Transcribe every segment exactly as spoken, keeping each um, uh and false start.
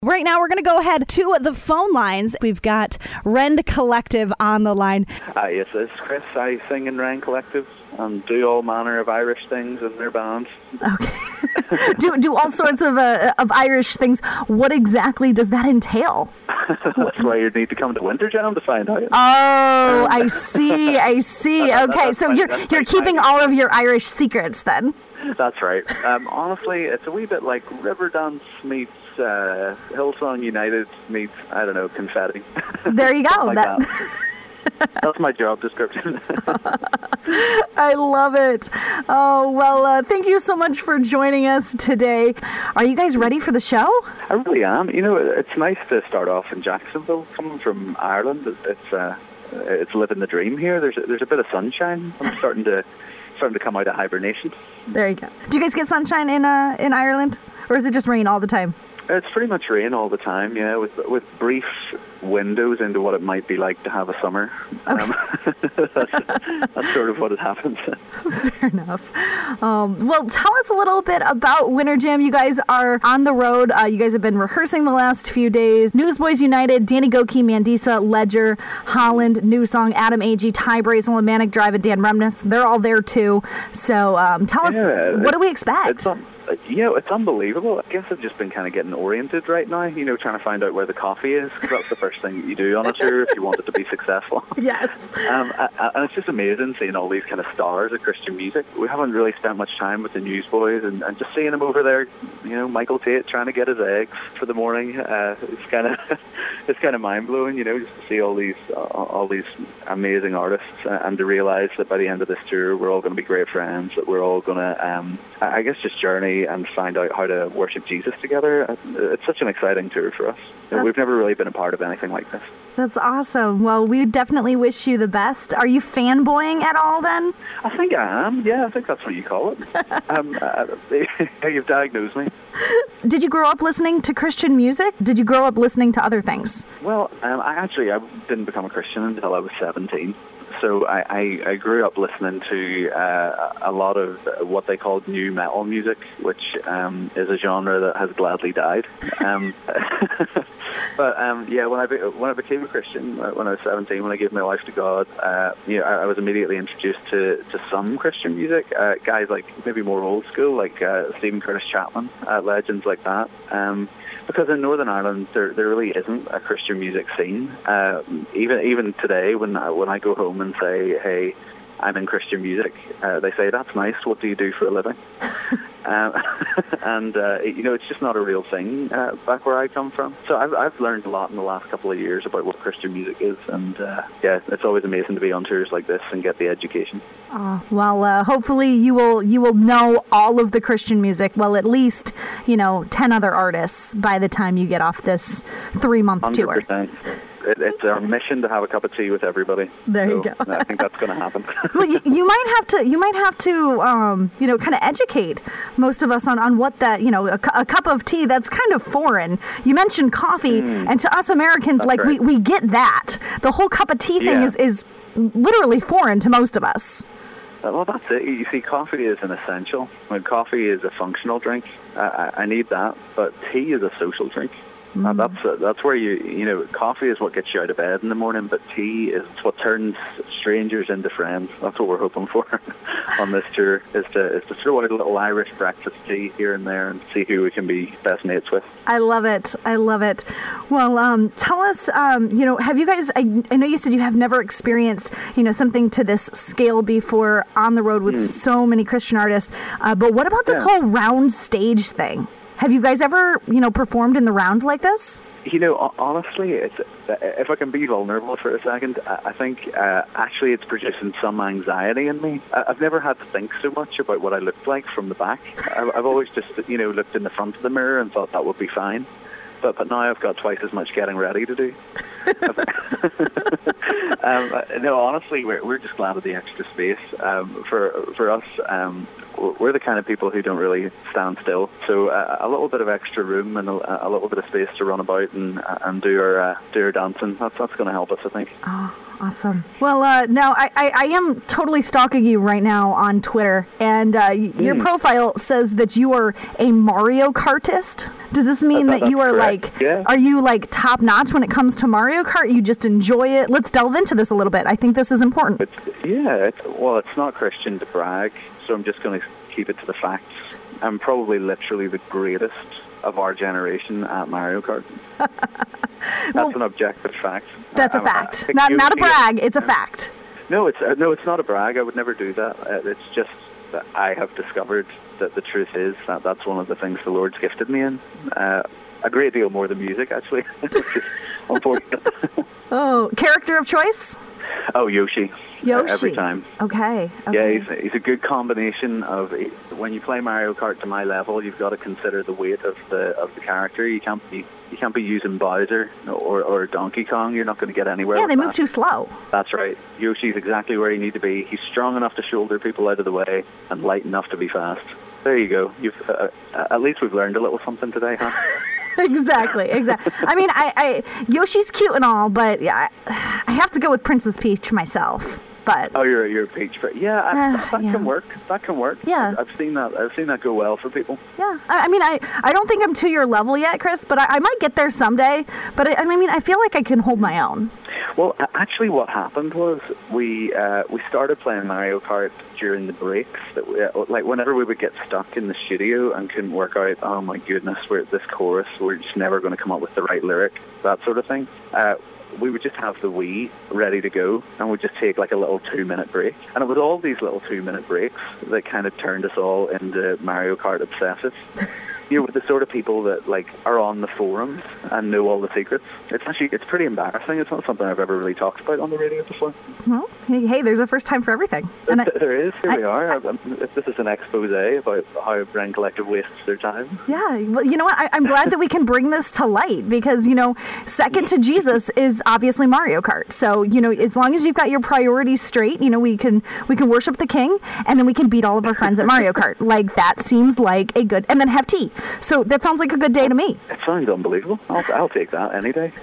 Right now, we're going to go ahead to the phone lines. We've got Rend Collective on the line. Uh, yes, it's Chris. I sing in Rend Collective and do all manner of Irish things in their bands. Okay. do do all sorts of uh, of Irish things. What exactly does that entail? That's why you need to come to Winter Jam to find out. Oh, I see. I see. Okay, so my, you're you're keeping all of your Irish secrets then. That's right. Um, honestly, it's a wee bit like Riverdance meets uh, Hillsong United meets, I don't know, confetti. There you go. like that. that. That's my job description. I love it. Oh, well, uh, thank you so much for joining us today. Are you guys ready for the show? I really am. You know, it's nice to start off in Jacksonville. Coming from Ireland, it's uh, it's living the dream here. There's a, there's a bit of sunshine. I'm starting to starting to come out of hibernation. There you go. Do you guys get sunshine in uh, in Ireland, or is it just rain all the time? It's pretty much rain all the time, yeah, with with brief windows into what it might be like to have a summer. Okay. Um, that's, that's sort of what it happens. Fair enough. Um, well, tell us a little bit about Winter Jam. You guys are on the road. Uh, you guys have been rehearsing the last few days. Newsboys United, Danny Goki, Mandisa, Ledger, Holland, New Song, Adam Agee, Ty Brazel, Manic Drive, and Dan Remness. They're all there too. So um, tell us, yeah, what do we expect? It's un- you know, it's unbelievable. I guess I've just been kind of getting oriented right now, you know, trying to find out where the coffee is, because that's the first thing that you do on a tour if you want it to be successful. Yes. Um, I, I, and it's just amazing seeing all these kind of stars of Christian music. We haven't really spent much time with the Newsboys, and, and just seeing them over there, you know, Michael Tate trying to get his eggs for the morning. Uh, it's kind of it's kind of mind blowing, you know, just to see all these uh, all these amazing artists, uh, and to realise that by the end of this tour, we're all going to be great friends. That we're all going to, um, I guess, just journey and find out how to worship Jesus together. It's such an exciting tour for us. We've never really been a part of anything like this. That's awesome. Well, we definitely wish you the best. Are you fanboying at all then? I think I am. Yeah, I think that's what you call it. um, uh, you've diagnosed me. Did you grow up listening to Christian music? Did you grow up listening to other things? Well, um, I actually I didn't become a Christian until I was seventeen. So I, I, I grew up listening to uh, a lot of what they called new metal music, which um, is a genre that has gladly died. Um, but um, yeah, when I be, when I became a Christian, when I was seventeen, when I gave my life to God, uh, you know, I, I was immediately introduced to, to some Christian music. Uh, guys like maybe more old school, like uh, Stephen Curtis Chapman, uh, legends like that. Um, Because in Northern Ireland, there there really isn't a Christian music scene. Uh, even even today, when I, when I go home and say, "Hey, I'm in Christian music," uh, they say, "That's nice. What do you do for a living?" um, and uh, you know, it's just not a real thing uh, back where I come from. So I've I've learned a lot in the last couple of years about what Christian music is, and uh, yeah, it's always amazing to be on tours like this and get the education. Oh, well, uh, hopefully you will you will know all of the Christian music. Well, at least, you know, ten other artists by the time you get off this three month tour. one hundred percent. It, it's our mission to have a cup of tea with everybody. There so you go. I think that's going to happen. Well, you, you might have to, you might have to, um, you know, kind of educate most of us on, on what that, you know, a, a cup of tea, that's kind of foreign. You mentioned coffee, mm. and to us Americans, that's like right. we, we get that. The whole cup of tea thing yeah. is, is literally foreign to most of us. Well, that's it. You see, coffee is an essential. When coffee is a functional drink, I, I need that. But tea is a social drink. Mm. And that's uh, that's where you you know coffee is what gets you out of bed in the morning, but tea is what turns strangers into friends. That's what we're hoping for on this tour, is to is to throw out a little Irish breakfast tea here and there and see who we can be best mates with. I love it. I love it. Well, um, tell us, um, you know, have you guys? I, I know you said you have never experienced, you know, something to this scale before on the road with mm. so many Christian artists. Uh, but what about this yeah. whole round stage thing? Have you guys ever, you know, performed in the round like this? You know, honestly, it's, if I can be vulnerable for a second, I think uh, actually it's producing some anxiety in me. I've never had to think so much about what I looked like from the back. I've always just, you know, looked in the front of the mirror and thought that would be fine. But but now I've got twice as much getting ready to do. um, no, honestly, we're we're just glad of the extra space. Um, for for us, um, we're the kind of people who don't really stand still. So uh, a little bit of extra room and a, a little bit of space to run about and and do our uh, do our dancing. That's that's going to help us, I think. Oh. Awesome. Well, uh, now I, I, I am totally stalking you right now on Twitter, and uh, mm. your profile says that you are a Mario Kartist. Does this mean that, that you are correct. like, yeah. are you like top notch when it comes to Mario Kart? You just enjoy it? Let's delve into this a little bit. I think this is important. It's, yeah, it's, well, it's not Christian to brag, so I'm just going to keep it to the facts. I'm probably literally the greatest of our generation at Mario Kart. That's well, an objective fact. That's I, a fact. I, I not not a brag. It's a fact. No, it's uh, no, it's not a brag. I would never do that. Uh, it's just that I have discovered that the truth is that that's one of the things the Lord's gifted me in. Uh, a great deal more than music, actually. Which is unfortunate. Oh, character of choice? Oh, Yoshi. Yoshi. Uh, every time. Okay. okay. Yeah, he's, he's a good combination of, when you play Mario Kart to my level, you've got to consider the weight of the of the character. You can't be you can't be using Bowser or, or Donkey Kong. You're not going to get anywhere. Yeah, with they that. move too slow. That's right. Yoshi's exactly where you need to be. He's strong enough to shoulder people out of the way and light enough to be fast. There you go. You've uh, at least we've learned a little something today, huh? Exactly, exactly. I mean, I, I Yoshi's cute and all, but yeah, I, I have to go with Princess Peach myself. But oh, you're you're a Peach, but yeah, I, uh, that yeah. can work. That can work. Yeah, I've seen that. I've seen that go well for people. Yeah, I, I mean, I, I don't think I'm to your level yet, Chris, but I, I might get there someday. But I, I mean, I feel like I can hold my own. Well, actually, what happened was we uh, we started playing Mario Kart during the breaks. That we, uh, like whenever we would get stuck in the studio and couldn't work out, oh my goodness, we're this chorus, we're just never going to come up with the right lyric, that sort of thing. Uh, we would just have the Wii ready to go, and we'd just take like a little two-minute break. And it was all these little two-minute breaks that kind of turned us all into Mario Kart obsessives. You know, with the sort of people that like are on the forums and know all the secrets. It's actually it's pretty embarrassing. It's not something I've ever really talked about on the radio before. Well, hey, hey there's a first time for everything. And there, I, there is. Here I, we are. I, this is an expose about how Brain Collective wastes their time. Yeah. Well, you know what? I, I'm glad that we can bring this to light because, you know, second to Jesus is obviously Mario Kart. So, you know, as long as you've got your priorities straight, you know, we can we can worship the king and then we can beat all of our friends at Mario Kart. Like, that seems like a good, and then have tea. So that sounds like a good day to me. It sounds unbelievable. I'll, I'll take that any day.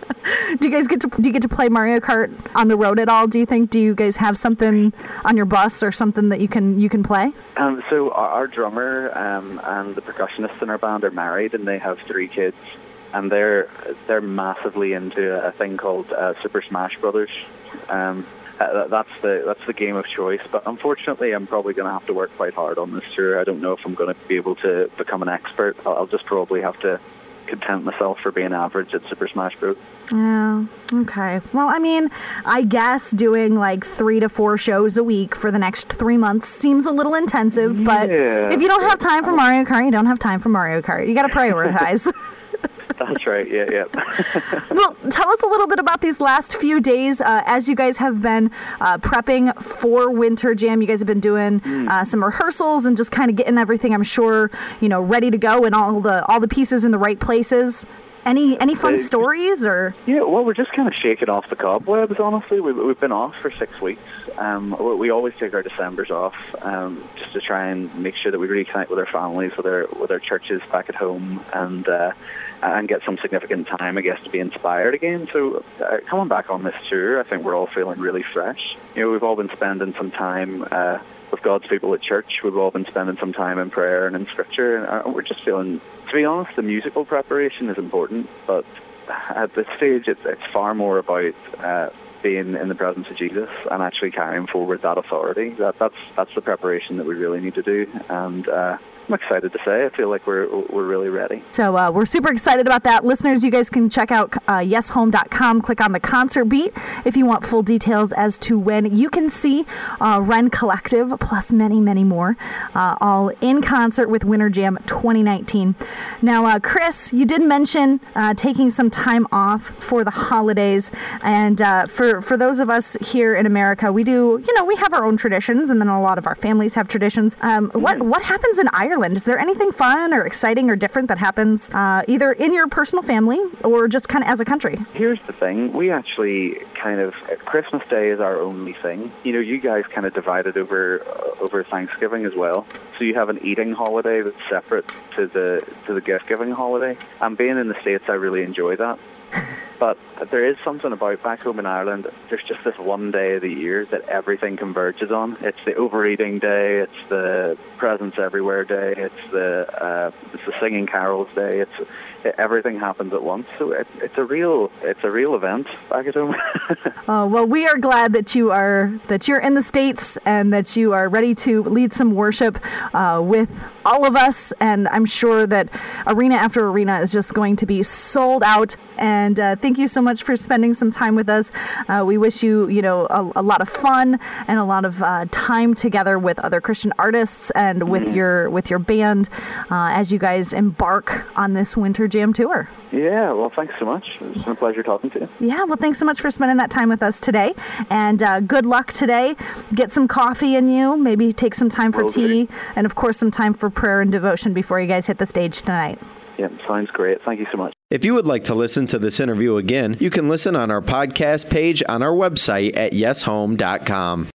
Do you guys get to do you get to play Mario Kart on the road at all? Do you think? Do you guys have something on your bus or something that you can you can play? Um, so our, our drummer um, and the percussionist in our band are married, and they have three kids, and they're they're massively into a thing called uh, Super Smash Brothers. Um, Uh, that's the that's the game of choice, but unfortunately I'm probably going to have to work quite hard on this tour. I don't know if I'm going to be able to become an expert. I'll, I'll just probably have to content myself for being average at Super Smash Bros. Yeah, okay. Well, I mean, I guess doing like three to four shows a week for the next three months seems a little intensive, but yeah. if you don't have time for Mario Kart, you don't have time for Mario Kart. You got to prioritize. That's right, yeah, yeah. Well, tell us a little bit about these last few days uh, as you guys have been uh, prepping for Winter Jam. You guys have been doing mm. uh, some rehearsals and just kind of getting everything, I'm sure, you know, ready to go and all the all the pieces in the right places. Any any fun uh, stories or? Yeah, well, we're just kind of shaking off the cobwebs, honestly. We, we've been off for six weeks. Um, we always take our Decembers off um, just to try and make sure that we reconnect with our families, with our with our churches back at home, and uh, and get some significant time, I guess, to be inspired again. So uh, coming back on this tour, I think we're all feeling really fresh. You know, we've all been spending some time uh, with God's people at church. We've all been spending some time in prayer and in Scripture, and we're just feeling, to be honest, the musical preparation is important, but at this stage it's, it's far more about uh, being in the presence of Jesus and actually carrying forward that authority. That, that's that's the preparation that we really need to do, and uh, I'm excited to say I feel like we're we're really ready. So uh, we're super excited about that. Listeners, you guys can check out uh, yes home dot com, click on the concert beat if you want full details as to when you can see uh, Ren Collective, plus many, many more, uh, all in concert with Winter Jam twenty nineteen. Now, uh, Chris, you did mention uh, taking some time off for the holidays, and uh, for, for those of us here in America, we do, you know, we have our own traditions, and then a lot of our families have traditions. Um, what, what happens in Ireland? Is there anything fun or exciting or different that happens uh, either in your personal family or just kind of as a country? Here's the thing. We actually kind of, Christmas Day is our only thing. You know, you guys kind of divided over uh, over Thanksgiving as well. So you have an eating holiday that's separate to the to the gift-giving holiday. And being in the States, I really enjoy that. But there is something about back home in Ireland, there's just this one day of the year that everything converges on. It's the overeating day, it's the presents everywhere day, it's the uh, it's the singing carols day. It's it, everything happens at once. So it, it's a real it's a real event back at home. Oh, well, we are glad that you are that you're in the States and that you are ready to lead some worship uh, with all of us. And I'm sure that arena after arena is just going to be sold out. And uh, thank you so much for spending some time with us. Uh, we wish you, you know, a, a lot of fun and a lot of uh, time together with other Christian artists and with mm-hmm. your with your band uh, as you guys embark on this Winter Jam tour. Yeah, well, thanks so much. It's been a pleasure talking to you. Yeah, well, thanks so much for spending that time with us today. And uh, good luck today. Get some coffee in you. Maybe take some time for Will tea. Do. And, of course, some time for prayer and devotion before you guys hit the stage tonight. Yeah, sounds great. Thank you so much. If you would like to listen to this interview again, you can listen on our podcast page on our website at yes home dot com.